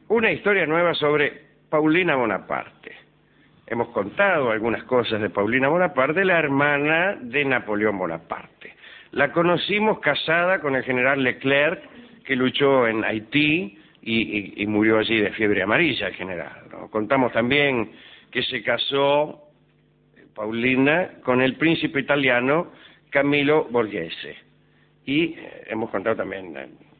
Una historia nueva sobre Paulina Bonaparte. Hemos contado algunas cosas de Paulina Bonaparte, la hermana de Napoleón Bonaparte. La conocimos casada con el general Leclerc, que luchó en Haití y murió allí de fiebre amarilla el general, ¿no? Contamos también que se casó Paulina con el príncipe italiano Camillo Borghese. Y hemos contado también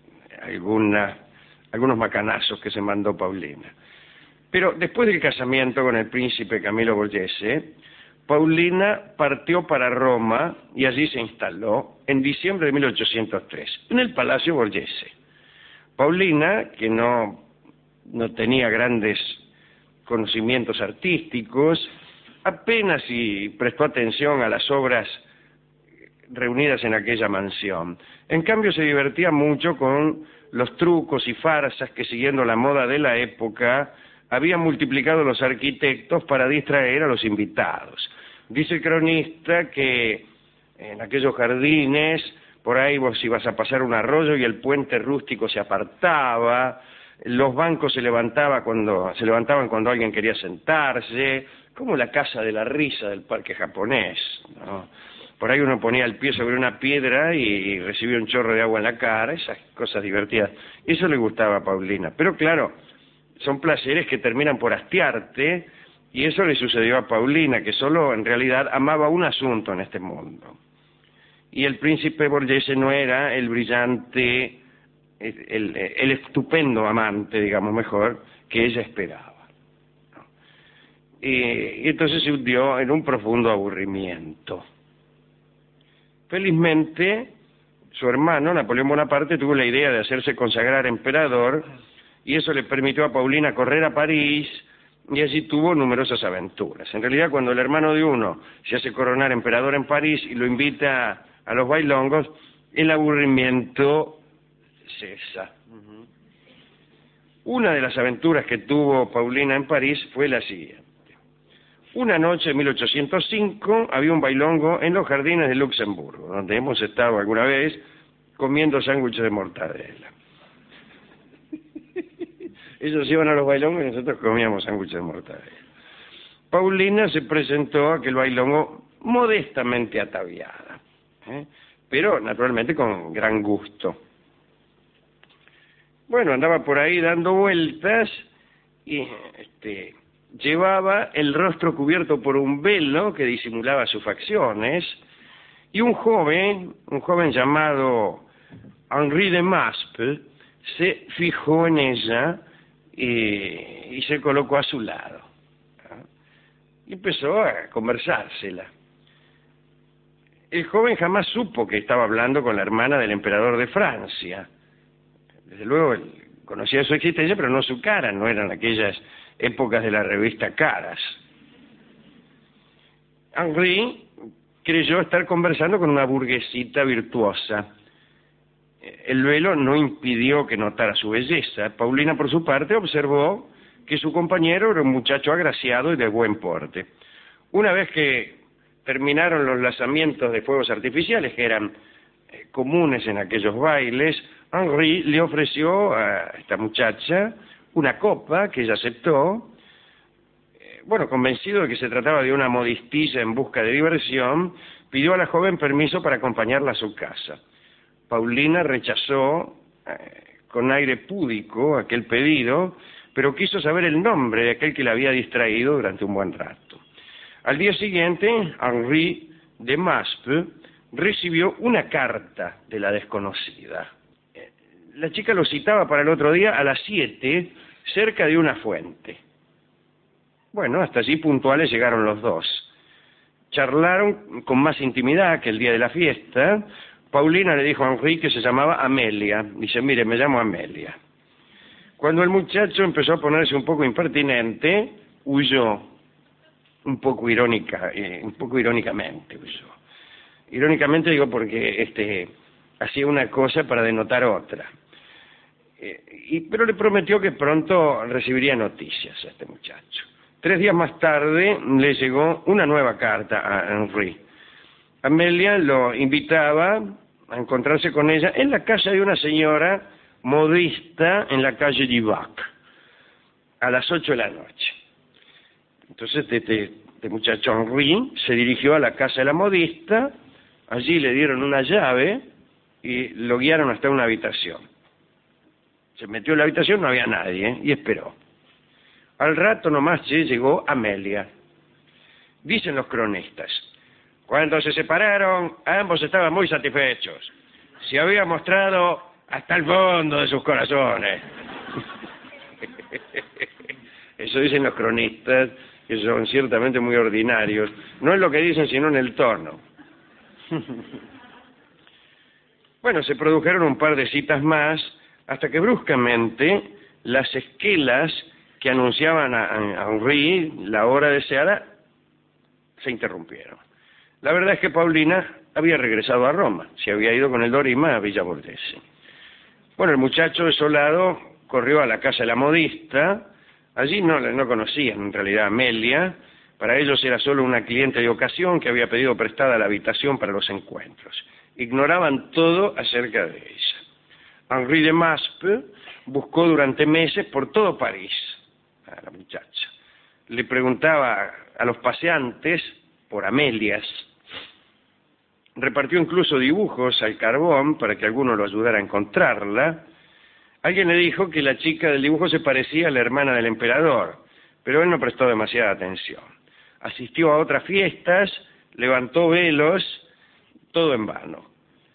algunos macanazos que se mandó Paulina. Pero después del casamiento con el príncipe Camillo Borghese, Paulina partió para Roma y allí se instaló en diciembre de 1803, en el Palacio Borghese. Paulina, que no tenía grandes conocimientos artísticos, apenas si prestó atención a las obras reunidas en aquella mansión. En cambio, se divertía mucho con los trucos y farsas que, siguiendo la moda de la época, habían multiplicado los arquitectos para distraer a los invitados. Dice el cronista que en aquellos jardines, por ahí vos ibas a pasar un arroyo y el puente rústico se apartaba, los bancos se levantaban cuando alguien quería sentarse, como la casa de la risa del parque japonés, ¿no? Por ahí uno ponía el pie sobre una piedra y recibía un chorro de agua en la cara, esas cosas divertidas. Eso le gustaba a Paulina. Pero claro, son placeres que terminan por hastiarte, y eso le sucedió a Paulina, que solo en realidad amaba un asunto en este mundo. Y el príncipe Borghese no era el brillante, el estupendo amante, digamos mejor, que ella esperaba, ¿no? Y entonces se hundió en un profundo aburrimiento. Felizmente, su hermano, Napoleón Bonaparte, tuvo la idea de hacerse consagrar emperador, y eso le permitió a Paulina correr a París, y allí tuvo numerosas aventuras. En realidad, cuando el hermano de uno se hace coronar emperador en París y lo invita a los bailongos, el aburrimiento cesa. Una de las aventuras que tuvo Paulina en París fue la siguiente. Una noche en 1805 había un bailongo en los jardines de Luxemburgo, donde hemos estado alguna vez comiendo sándwiches de mortadela. Ellos iban a los bailongos y nosotros comíamos sándwiches de mortadela. Paulina se presentó a aquel bailongo modestamente ataviada, pero naturalmente con gran gusto. Bueno, andaba por ahí dando vueltas y llevaba el rostro cubierto por un velo que disimulaba sus facciones, y un joven llamado Henri de Maspes se fijó en ella y se colocó a su lado, ¿no? Y empezó a conversársela. El joven jamás supo que estaba hablando con la hermana del emperador de Francia. Desde luego él conocía su existencia, pero no su cara, no eran aquellas épocas de la revista Caras. Henri creyó estar conversando con una burguesita virtuosa. El velo no impidió que notara su belleza. Paulina, por su parte, observó que su compañero era un muchacho agraciado y de buen porte. Una vez que terminaron los lanzamientos de fuegos artificiales, que eran comunes en aquellos bailes, Henri le ofreció a esta muchacha una copa que ella aceptó. Bueno, convencido de que se trataba de una modistilla en busca de diversión, pidió a la joven permiso para acompañarla a su casa. Paulina rechazó con aire púdico aquel pedido, pero quiso saber el nombre de aquel que la había distraído durante un buen rato. Al día siguiente, Henri de Maspes recibió una carta de la desconocida. La chica lo citaba para el otro día a las 7, cerca de una fuente. Bueno, hasta allí puntuales llegaron los dos. Charlaron con más intimidad que el día de la fiesta. Paulina le dijo a Henri que se llamaba Amelia. Dice, mire, me llamo Amelia. Cuando el muchacho empezó a ponerse un poco impertinente, huyó, un poco irónicamente huyó. Irónicamente digo porque hacía una cosa para denotar otra. Pero le prometió que pronto recibiría noticias a este muchacho. 3 días más tarde le llegó una nueva carta a Henri. Amelia lo invitaba a encontrarse con ella en la casa de una señora modista en la calle Divac. a las 8 de la noche. Entonces este muchacho Henri se dirigió a la casa de la modista, allí le dieron una llave y lo guiaron hasta una habitación. Se metió en la habitación, no había nadie, y esperó. Al rato nomás llegó Amelia. Dicen los cronistas, cuando se separaron, ambos estaban muy satisfechos. Se había mostrado hasta el fondo de sus corazones. Eso dicen los cronistas, que son ciertamente muy ordinarios. No es lo que dicen, sino en el tono. Bueno, se produjeron un par de citas más, hasta que bruscamente las esquelas que anunciaban a Henri la hora deseada se interrumpieron. La verdad es que Paulina había regresado a Roma, se había ido con el Dorima a Villa Borghese. Bueno, el muchacho desolado corrió a la casa de la modista. Allí no conocían en realidad a Amelia. Para ellos era solo una cliente de ocasión que había pedido prestada la habitación para los encuentros. Ignoraban todo acerca de ella. Henri de Maspe buscó durante meses por todo París a la muchacha. Le preguntaba a los paseantes por Amelias. Repartió incluso dibujos al carbón para que alguno lo ayudara a encontrarla. Alguien le dijo que la chica del dibujo se parecía a la hermana del emperador, pero él no prestó demasiada atención. Asistió a otras fiestas, levantó velos, todo en vano.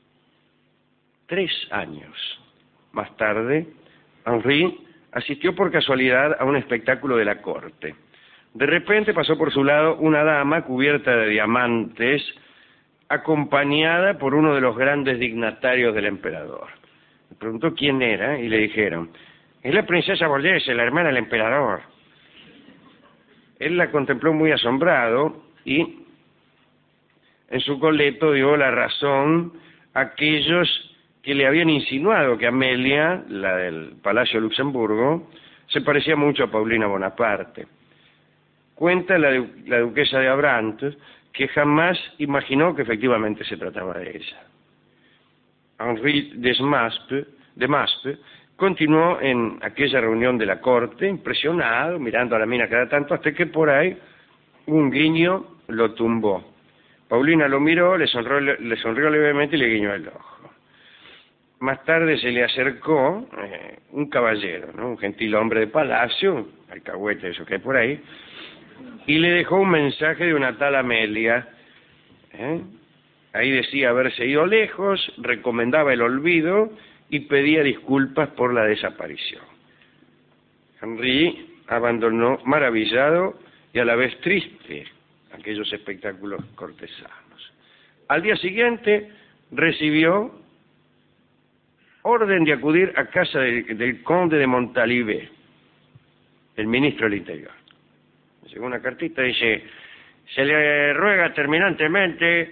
3 años más tarde, Henri asistió por casualidad a un espectáculo de la corte. De repente pasó por su lado una dama cubierta de diamantes, acompañada por uno de los grandes dignatarios del emperador. Le preguntó quién era y le dijeron, es la princesa Borghese, la hermana del emperador. Él la contempló muy asombrado y en su coleto dio la razón a aquellos que le habían insinuado que Amelia, la del Palacio de Luxemburgo, se parecía mucho a Paulina Bonaparte. Cuenta la duquesa de Abrantes que jamás imaginó que efectivamente se trataba de ella. Henri de Maspe continuó en aquella reunión de la corte, impresionado, mirando a la mina cada tanto, hasta que por ahí un guiño lo tumbó. Paulina lo miró, le sonrió levemente y le guiñó el ojo. Más tarde se le acercó un caballero, ¿no? Un gentil hombre de palacio, alcahuete, eso que hay por ahí, y le dejó un mensaje de una tal Amelia. Ahí decía haberse ido lejos, recomendaba el olvido y pedía disculpas por la desaparición. Henri abandonó maravillado y a la vez triste aquellos espectáculos cortesanos. Al día siguiente recibió orden de acudir a casa del conde de Montalivet, el ministro del Interior. Llegó una cartita, dice, se le ruega terminantemente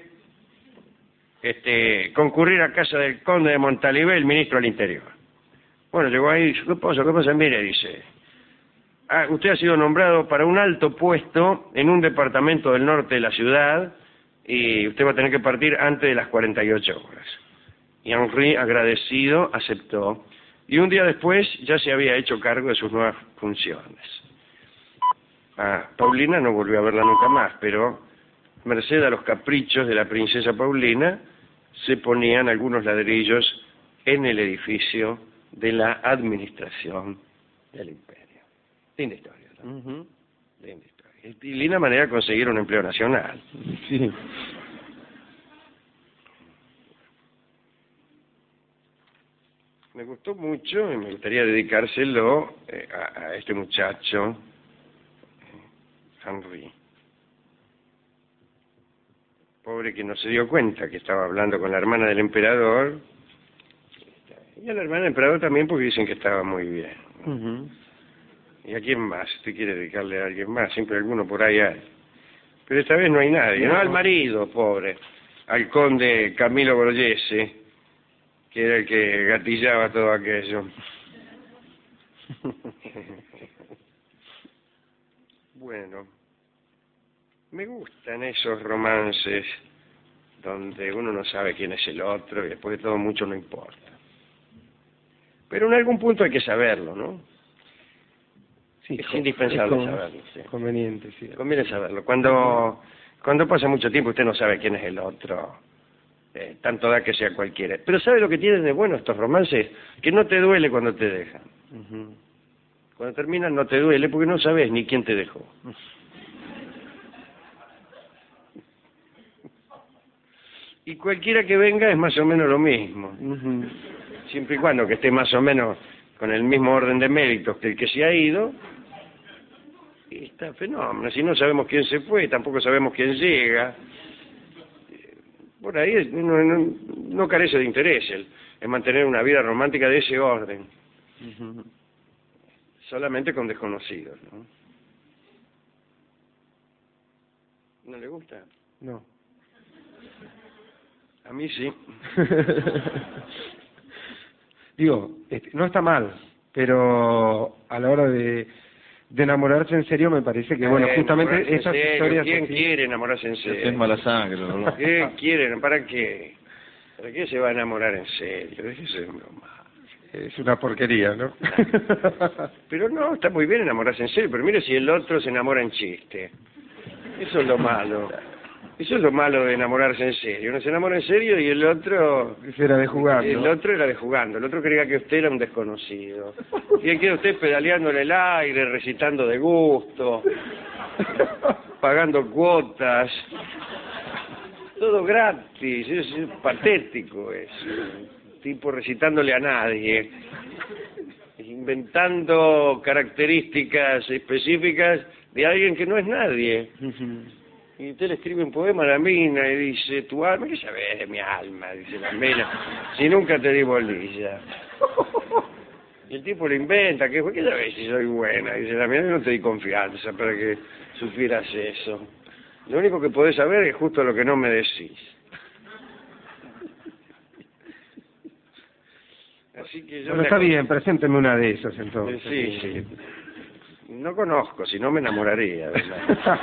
concurrir a casa del conde de Montalivet, el ministro del Interior. Bueno, llegó ahí, ¿qué pasa? Mire, dice, usted ha sido nombrado para un alto puesto en un departamento del norte de la ciudad y usted va a tener que partir antes de las 48 horas. Y Henri, agradecido, aceptó. Y un día después ya se había hecho cargo de sus nuevas funciones. Paulina no volvió a verla nunca más, pero merced a los caprichos de la princesa Paulina, se ponían algunos ladrillos en el edificio de la administración del imperio. Linda historia, ¿no? Linda historia. Y linda manera de conseguir un empleo nacional. Sí. Me gustó mucho y me gustaría dedicárselo a este muchacho, Henri. Pobre que no se dio cuenta que estaba hablando con la hermana del emperador. Y a la hermana del emperador también, porque dicen que estaba muy bien, ¿no? ¿Y a quién más? ¿Usted quiere dedicarle a alguien más? Siempre alguno por ahí hay. Pero esta vez no hay nadie, ¿no? Al marido, pobre. Al conde Camilo Borghese, que era el que gatillaba todo aquello. Bueno, me gustan esos romances donde uno no sabe quién es el otro y después de todo mucho no importa. Pero en algún punto hay que saberlo, ¿no? Sí, es indispensable saberlo. Sí. Conveniente, sí. Conviene saberlo. Cuando pasa mucho tiempo usted no sabe quién es el otro. Tanto da que sea cualquiera. Pero ¿sabe lo que tienen de bueno estos romances? Que no te duele cuando te dejan. Cuando terminan no te duele porque no sabes ni quién te dejó. Y cualquiera que venga es más o menos lo mismo. Siempre y cuando que esté más o menos con el mismo orden de méritos que el que se ha ido, y está fenómeno. Si no sabemos quién se fue, tampoco sabemos quién llega. Por ahí no carece de interés el mantener una vida romántica de ese orden. Solamente con desconocidos, ¿no? ¿No le gusta? No. A mí sí. Digo, no está mal, pero a la hora de enamorarse en serio me parece que, bueno, justamente esas historias... ¿Quién así... quiere enamorarse en serio? Es mala sangre, ¿no? ¿Qué quieren? ¿Para qué? ¿Para qué se va a enamorar en serio? Déjese de broma. Es una porquería, ¿no? Pero no, está muy bien enamorarse en serio, pero mire si el otro se enamora en chiste. Eso es lo malo. Eso es lo malo de enamorarse en serio. Uno se enamora en serio y el otro... Era de jugando. El otro era de jugando. El otro creía que usted era un desconocido. Y ahí queda usted pedaleándole el aire, recitando de gusto, pagando cuotas. Todo gratis. Es patético eso. Tipo recitándole a nadie. Inventando características específicas de alguien que no es nadie. Y usted le escribe un poema a la mina y dice, tu alma, ¿qué sabes de mi alma? Dice la mina, si nunca te di bolilla. Y el tipo le inventa, ¿qué sabes si soy buena? Dice la mina, no te di confianza para que supieras eso. Lo único que podés saber es justo lo que no me decís. Así que yo... Bueno, está bien, presénteme una de esas entonces. Sí. No conozco, si no me enamoraría, ¿verdad?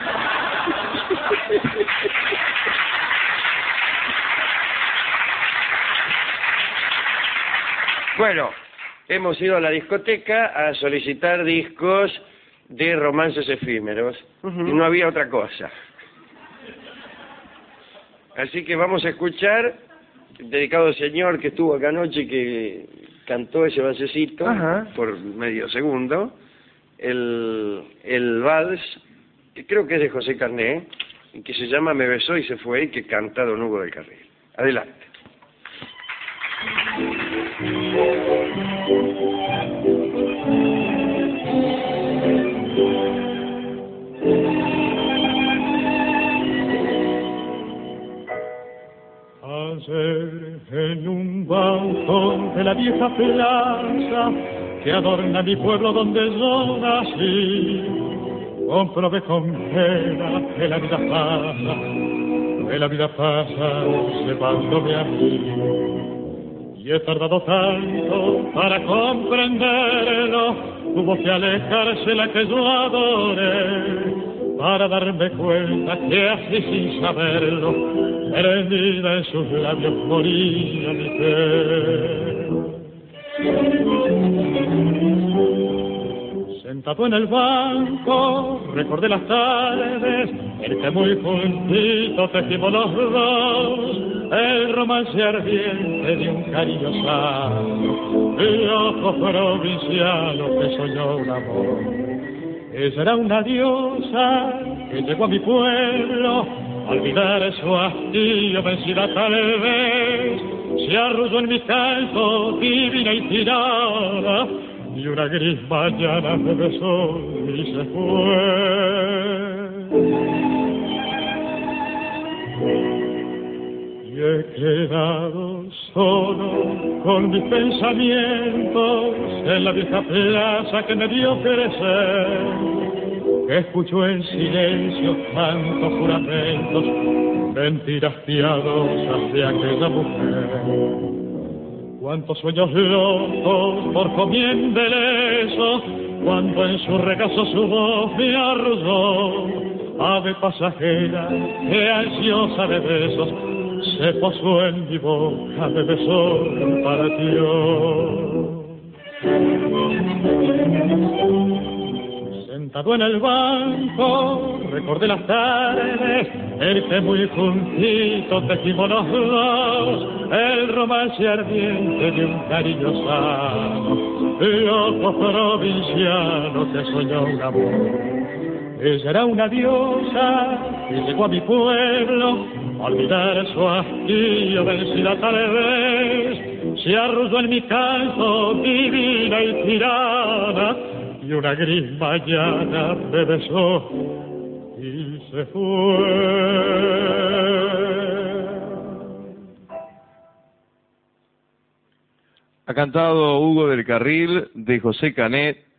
Bueno, hemos ido a la discoteca a solicitar discos de romances efímeros y no había otra cosa. Así que vamos a escuchar, dedicado al señor que estuvo acá anoche y que cantó ese valsecito por medio segundo, el vals, que creo que es de José Carné, y que se llama Me besó y se fue, y que canta Don Hugo del Carril. Adelante. Ayer en un balcón de la vieja plaza que adorna mi pueblo donde yo nací, comprobé con pena que la vida pasa llevándome a mí. Y he tardado tanto para comprenderlo, tuvo que alejarse la que yo adoré, para darme cuenta que así sin saberlo, prendida en sus labios moría mi fe. Sentado en el banco, recordé las tardes en que muy juntitos tejimos los dos el romance ardiente de un cariño sano y ojos provincianos que soñó un amor. Ella era una diosa que llegó a mi pueblo a olvidar su hastío, vencida tal vez, se arrulló en mi calzo divina y tirada, y una gris mañana me besó y se fue. Y he quedado solo con mis pensamientos en la vieja plaza que me vio crecer, que escucho en silencio tantos juramentos, mentiras piadosas de aquella mujer. Cuántos sueños locos por comienda leso, cuando en su regazo su voz me arrulló, ave pasajera que ansiosa de besos se posó en mi boca, me besó y partió. Sentado en el banco, recordé las tardes en que muy juntitos tejimos los dos el romance ardiente de un cariño sano, loco provinciano que soñó un amor. Ella era una diosa y llegó a mi pueblo a olvidar su hastío, vencida tal vez, se arrulló en mi canto divina y tirana, y una gris mañana me besó y se fue. Ha cantado Hugo del Carril, de José Canet,